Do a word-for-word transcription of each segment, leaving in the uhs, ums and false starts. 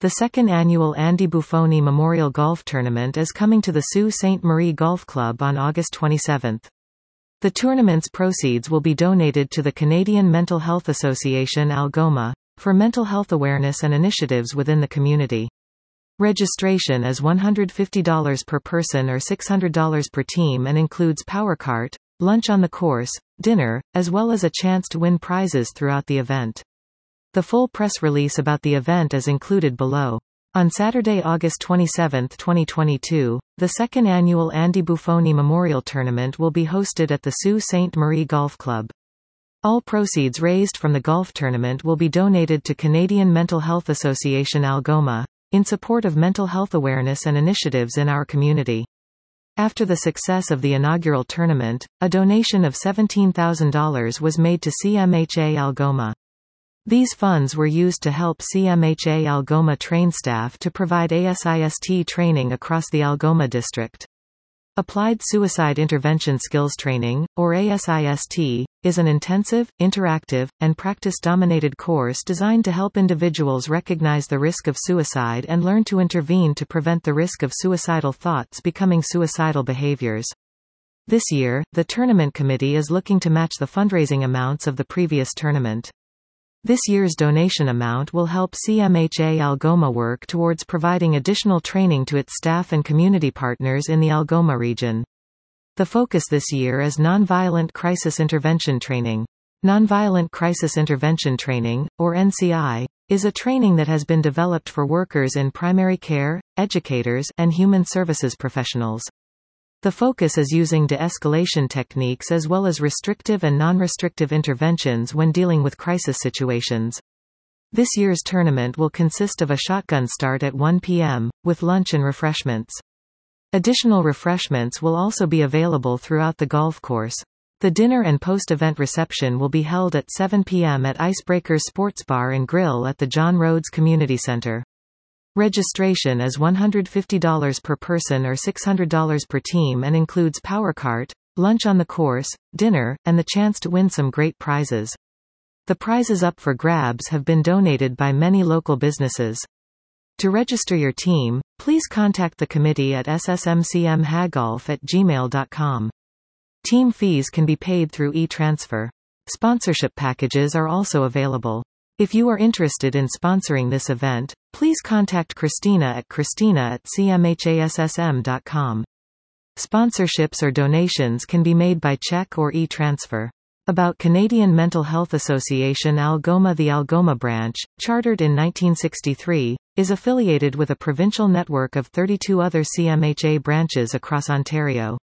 The second annual Andy Buffoni Memorial Golf Tournament is coming to the Sault Ste. Marie Golf Club on August twenty-seventh. The tournament's proceeds will be donated to the Canadian Mental Health Association Algoma, for mental health awareness and initiatives within the community. Registration is one hundred fifty dollars per person or six hundred dollars per team and includes power cart, lunch on the course, dinner, as well as a chance to win prizes throughout the event. The full press release about the event is included below. On Saturday, August twenty-seventh, twenty twenty-two, the second annual Andy Buffoni Memorial Tournament will be hosted at the Sault Ste. Marie Golf Club. All proceeds raised from the golf tournament will be donated to Canadian Mental Health Association Algoma, in support of mental health awareness and initiatives in our community. After the success of the inaugural tournament, a donation of seventeen thousand dollars was made to C M H A Algoma. These funds were used to help C M H A Algoma train staff to provide ASIST training across the Algoma district. Applied Suicide Intervention Skills Training, or ASIST, is an intensive, interactive, and practice-dominated course designed to help individuals recognize the risk of suicide and learn to intervene to prevent the risk of suicidal thoughts becoming suicidal behaviors. This year, the tournament committee is looking to match the fundraising amounts of the previous tournament. This year's donation amount will help C M H A Algoma work towards providing additional training to its staff and community partners in the Algoma region. The focus this year is Nonviolent Crisis Intervention Training. Nonviolent Crisis Intervention Training, or N C I, is a training that has been developed for workers in primary care, educators, and human services professionals. The focus is using de-escalation techniques as well as restrictive and non-restrictive interventions when dealing with crisis situations. This year's tournament will consist of a shotgun start at one p m, with lunch and refreshments. Additional refreshments will also be available throughout the golf course. The dinner and post-event reception will be held at seven p m at Icebreakers Sports Bar and Grill at the John Rhodes Community Center. Registration is one hundred fifty dollars per person or six hundred dollars per team and includes power cart, lunch on the course, dinner, and the chance to win some great prizes. The prizes up for grabs have been donated by many local businesses. To register your team, please contact the committee at s s m c m hagolf at gmail dot com. Team fees can be paid through e-transfer. Sponsorship packages are also available. If you are interested in sponsoring this event, please contact Christina at christina at c m h a s s m dot com. Sponsorships or donations can be made by check or e-transfer. About Canadian Mental Health Association Algoma. The Algoma branch, chartered in nineteen sixty-three, is affiliated with a provincial network of thirty-two other C M H A branches across Ontario.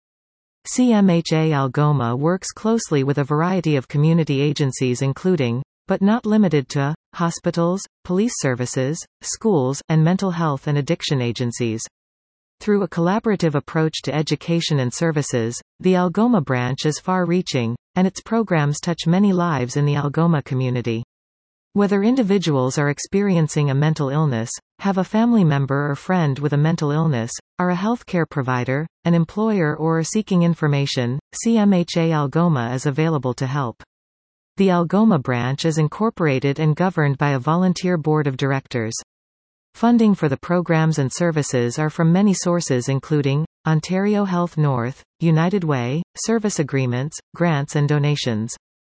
C M H A Algoma works closely with a variety of community agencies including, but not limited to, hospitals, police services, schools, and mental health and addiction agencies. Through a collaborative approach to education and services, the Algoma branch is far-reaching, and its programs touch many lives in the Algoma community. Whether individuals are experiencing a mental illness, have a family member or friend with a mental illness, are a healthcare provider, an employer, or are seeking information, C M H A Algoma is available to help. The Algoma branch is incorporated and governed by a volunteer board of directors. Funding for the programs and services are from many sources including, Ontario Health North, United Way, service agreements, grants and donations.